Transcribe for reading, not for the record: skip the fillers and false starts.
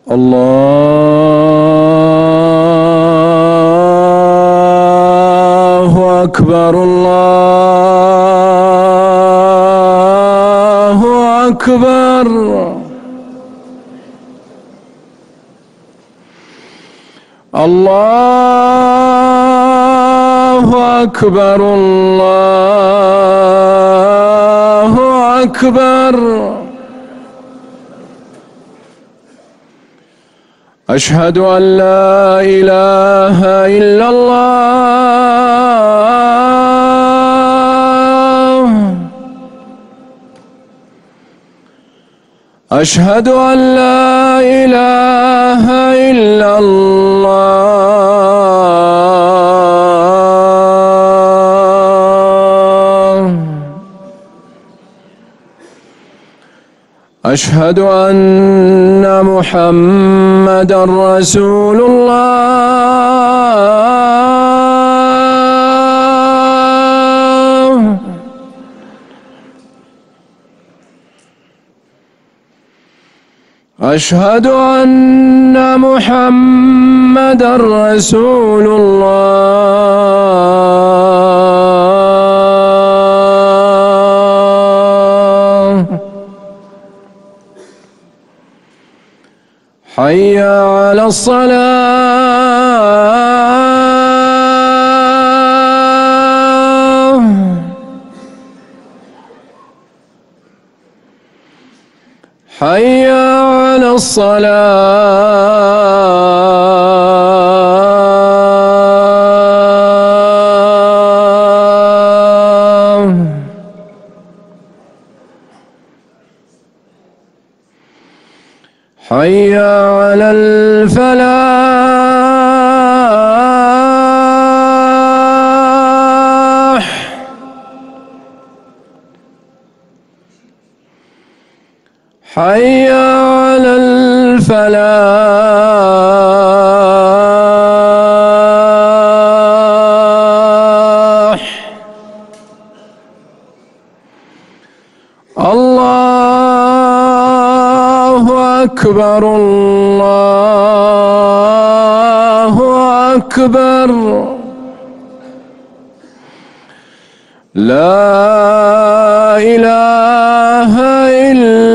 الله أكبر الله أكبر. الله أكبر الله أكبر. أشهد أن لا إله إلا الله. أشهد أن لا إله إلا الله. أشهد أن محمدًا رسول الله. أشهد أن محمدًا رسول الله. حي على الصلاة. حي على الصلاة. حي على الفلاح. حي على الفلاح. الله أكبر الله أكبر. لا إله إلا